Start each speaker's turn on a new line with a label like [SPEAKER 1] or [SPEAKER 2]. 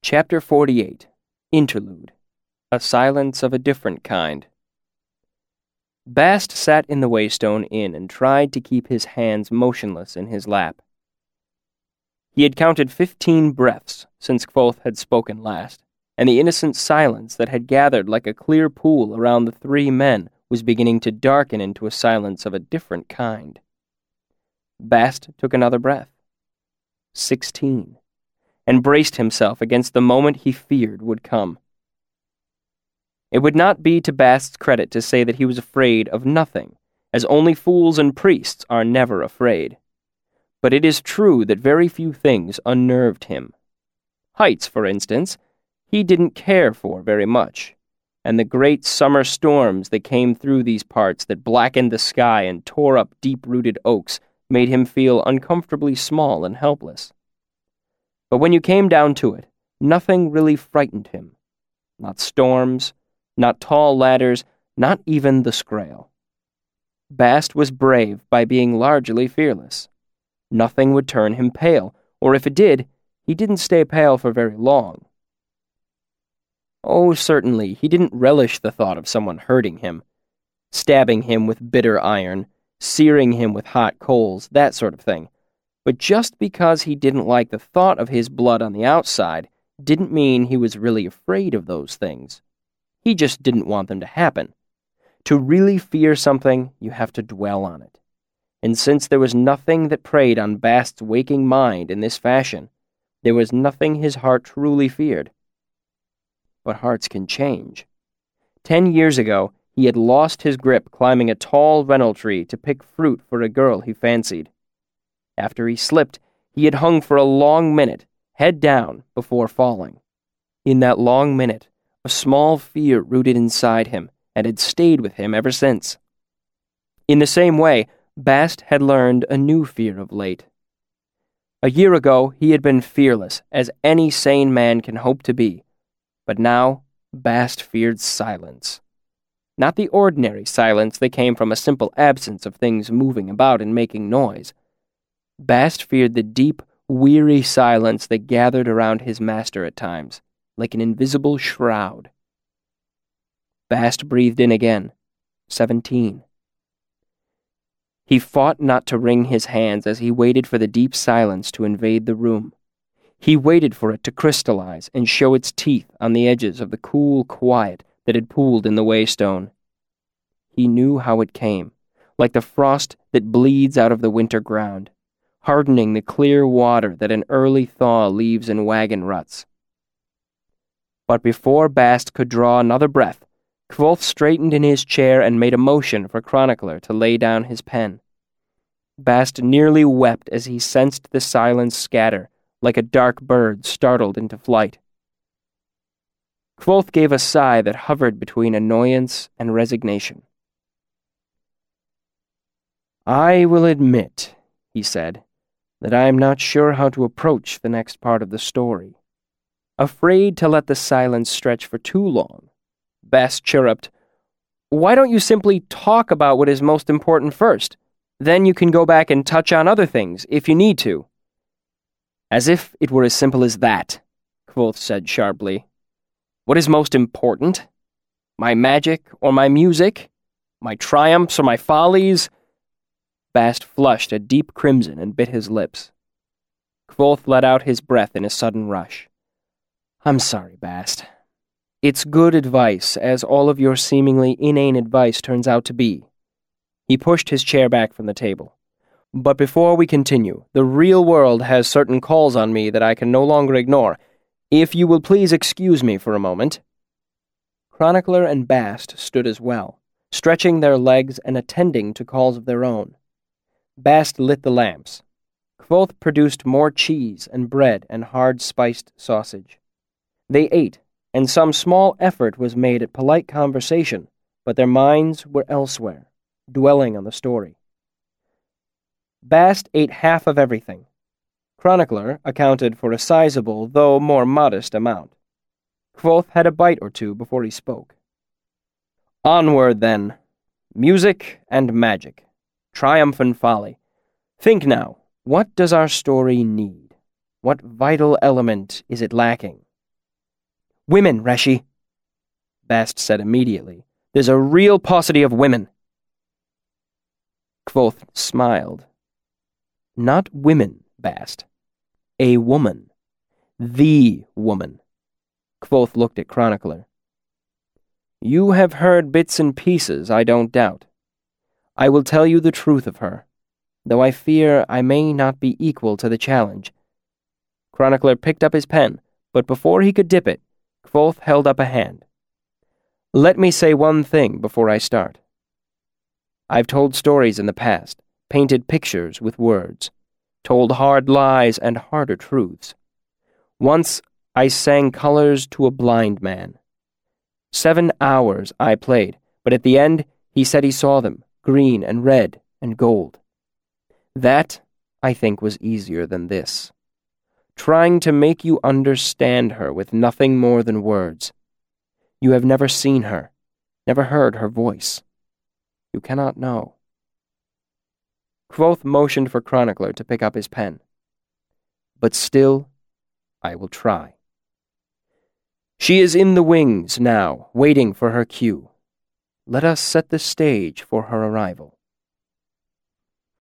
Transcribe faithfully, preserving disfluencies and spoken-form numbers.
[SPEAKER 1] Chapter forty-eight. Interlude. A Silence of a Different Kind. Bast sat in the Waystone Inn and tried to keep his hands motionless in his lap. He had counted fifteen breaths since Kvothe had spoken last, and the innocent silence that had gathered like a clear pool around the three men was beginning to darken into a silence of a different kind. Bast took another breath. Sixteen. And braced himself against the moment he feared would come. It would not be to Bast's credit to say that he was afraid of nothing, as only fools and priests are never afraid. But it is true that very few things unnerved him. Heights, for instance, he didn't care for very much, and the great summer storms that came through these parts that blackened the sky and tore up deep-rooted oaks made him feel uncomfortably small and helpless. But when you came down to it, nothing really frightened him. Not storms, not tall ladders, not even the Skrael. Bast was brave by being largely fearless. Nothing would turn him pale, or if it did, he didn't stay pale for very long. Oh, certainly, he didn't relish the thought of someone hurting him, stabbing him with bitter iron, searing him with hot coals, that sort of thing. But just because he didn't like the thought of his blood on the outside didn't mean he was really afraid of those things. He just didn't want them to happen. To really fear something, you have to dwell on it. And since there was nothing that preyed on Bast's waking mind in this fashion, there was nothing his heart truly feared. But hearts can change. Ten years ago, he had lost his grip climbing a tall rennel tree to pick fruit for a girl he fancied. After he slipped, he had hung for a long minute, head down, before falling. In that long minute, a small fear rooted inside him and had stayed with him ever since. In the same way, Bast had learned a new fear of late. A year ago, he had been fearless, as any sane man can hope to be. But now, Bast feared silence. Not the ordinary silence that came from a simple absence of things moving about and making noise. Bast feared the deep, weary silence that gathered around his master at times, like an invisible shroud. Bast breathed in again. Seventeen. He fought not to wring his hands as he waited for the deep silence to invade the room. He waited for it to crystallize and show its teeth on the edges of the cool quiet that had pooled in the Waystone. He knew how it came, like the frost that bleeds out of the winter ground, hardening the clear water that an early thaw leaves in wagon ruts. But before Bast could draw another breath, Kvothe straightened in his chair and made a motion for Chronicler to lay down his pen. Bast nearly wept as he sensed the silence scatter, like a dark bird startled into flight. Kvothe gave a sigh that hovered between annoyance and resignation. "I will admit," he said, "that I am not sure how to approach the next part of the story." Afraid to let the silence stretch for too long, Bast chirruped, "Why don't you simply talk about what is most important first? Then you can go back and touch on other things, if you need to." "As if it were as simple as that," Kvothe said sharply. "What is most important? My magic or my music? My triumphs or my follies?" Bast flushed a deep crimson and bit his lips. Kvothe let out his breath in a sudden rush. "I'm sorry, Bast. It's good advice, as all of your seemingly inane advice turns out to be." He pushed his chair back from the table. "But before we continue, the real world has certain calls on me that I can no longer ignore. If you will please excuse me for a moment." Chronicler and Bast stood as well, stretching their legs and attending to calls of their own. Bast lit the lamps. Kvothe produced more cheese and bread and hard spiced sausage. They ate, and some small effort was made at polite conversation, but their minds were elsewhere, dwelling on the story. Bast ate half of everything. Chronicler accounted for a sizable, though more modest, amount. Kvothe had a bite or two before he spoke. "Onward, then. Music and magic. Triumph and folly. Think now, what does our story need? What vital element is it lacking? Women, Reshi, Bast said immediately. There's a real paucity of women. Kvothe smiled. Not women, Bast. A woman. The woman. Kvothe looked at Chronicler. You have heard bits and pieces, I don't doubt. I will tell you the truth of her, though I fear I may not be equal to the challenge. Chronicler picked up his pen, but before he could dip it, Kvothe held up a hand. Let me say one thing before I start. I've told stories in the past, painted pictures with words, told hard lies and harder truths. Once I sang colors to a blind man. Seven hours I played, but at the end he said he saw them, green and red and gold. That, I think, was easier than this. Trying to make you understand her with nothing more than words. You have never seen her, never heard her voice. You cannot know. Kvothe motioned for Chronicler to pick up his pen. But still, I will try. She is in the wings now, waiting for her cue. Let us set the stage for her arrival.